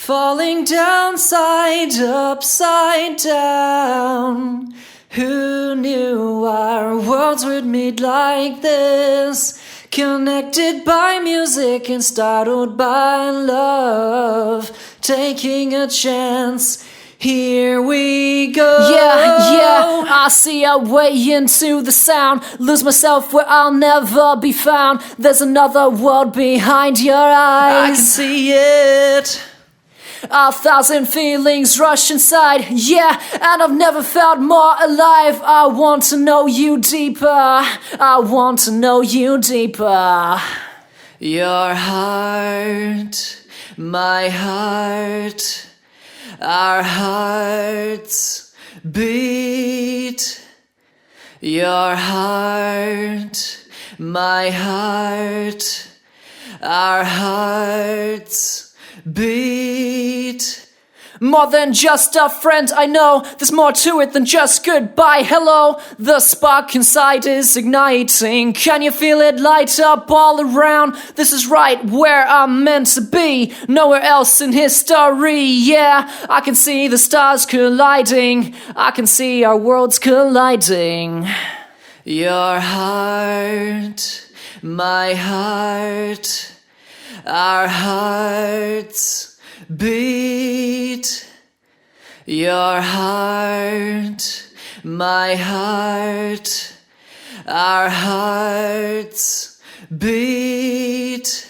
Falling down, side upside down. Who knew our worlds would meet like this? Connected by music and startled by love. Taking a chance, here we go. Yeah, I see a way into the sound. Lose myself where I'll never be found. There's another world behind your eyes. I can see it. 1,000 feelings rush inside, yeah, and I've never felt more alive. I want to know you deeper, I want to know you deeper. Your heart, my heart, our hearts beat. Your heart, my heart, our hearts beat. More than just a friend, I know there's more to it than just goodbye, hello. The spark inside is igniting. Can you feel it light up all around? This is right where I'm meant to be, nowhere else in history. Yeah, I can see the stars colliding, I can see our worlds colliding. Your heart, my heart, our hearts beat. Your heart, my heart, our hearts beat.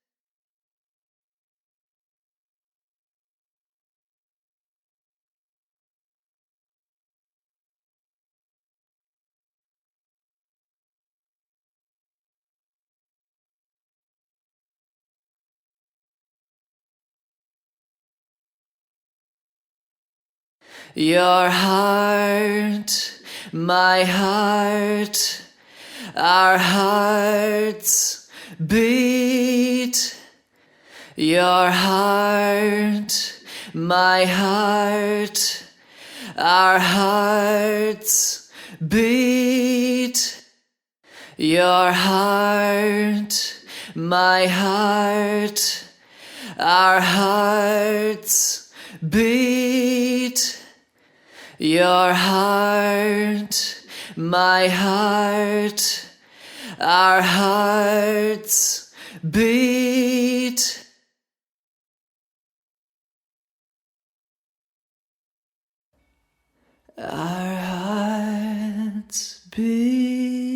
Your heart, my heart, our hearts beat. Your heart, my heart, our hearts beat. Your heart, my heart, our hearts beat. Your heart, my heart, our hearts beat. Our hearts beat.